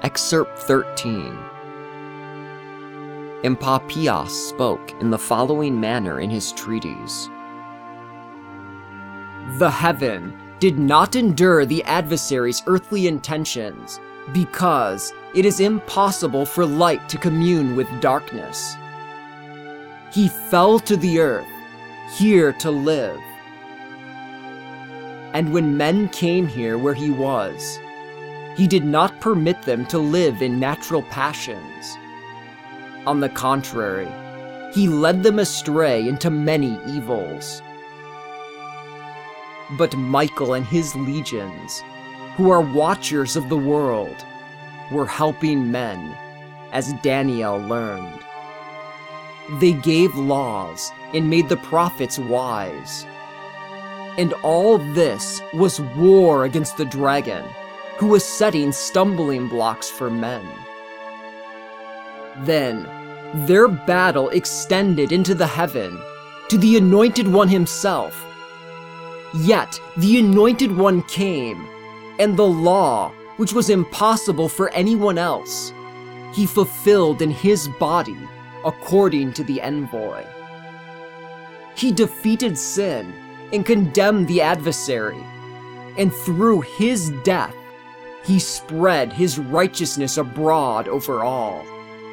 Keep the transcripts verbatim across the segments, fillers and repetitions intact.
Excerpt thirteen. And Papias spoke in the following manner in his treatise. The heaven did not endure the adversary's earthly intentions, because it is impossible for light to commune with darkness. He fell to the earth, here to live. And when men came here where he was, he did not permit them to live in natural passions. On the contrary, he led them astray into many evils. But Michael and his legions, who are watchers of the world, were helping men, as Daniel learned. They gave laws and made the prophets wise. And all this was war against the dragon, who was setting stumbling blocks for men. Then, their battle extended into the heaven, to the Anointed One himself. Yet, the Anointed One came, and the law, which was impossible for anyone else, he fulfilled in his body, according to the envoy. He defeated sin and condemned the adversary, and through his death, he spread his righteousness abroad over all.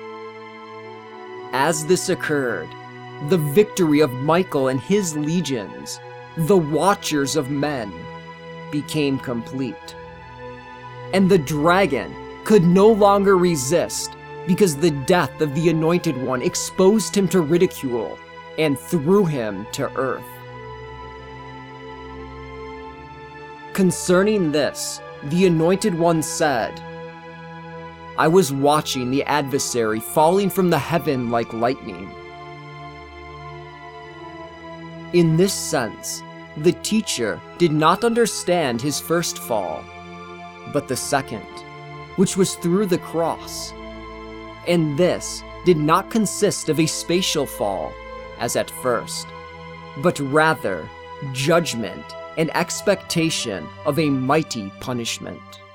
As this occurred, the victory of Michael and his legions, the watchers of men, became complete. And the dragon could no longer resist, because the death of the Anointed One exposed him to ridicule and threw him to earth. Concerning this, the Anointed One said, I was watching the adversary falling from the heaven like lightning. In this sense, the teacher did not understand his first fall, but the second, which was through the cross. And this did not consist of a spatial fall, as at first, but rather judgment and expectation of a mighty punishment.